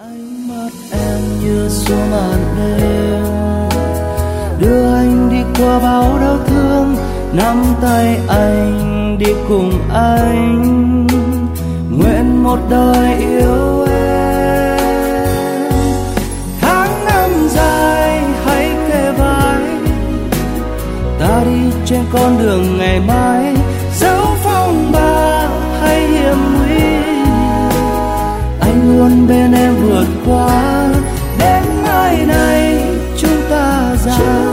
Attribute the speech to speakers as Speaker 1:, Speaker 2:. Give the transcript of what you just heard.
Speaker 1: Ánh mắt em như xua màn đêm, đưa anh đi qua bao đau thương, nắm tay anh đi cùng anh, nguyện một đời yêu em. Tháng năm dài hãy kề vai, ta đi trên con đường ngày mai, dẫu phong ba hay hiểm nguy, anh luôn bên em vượt qua, đến mai này chúng ta ra.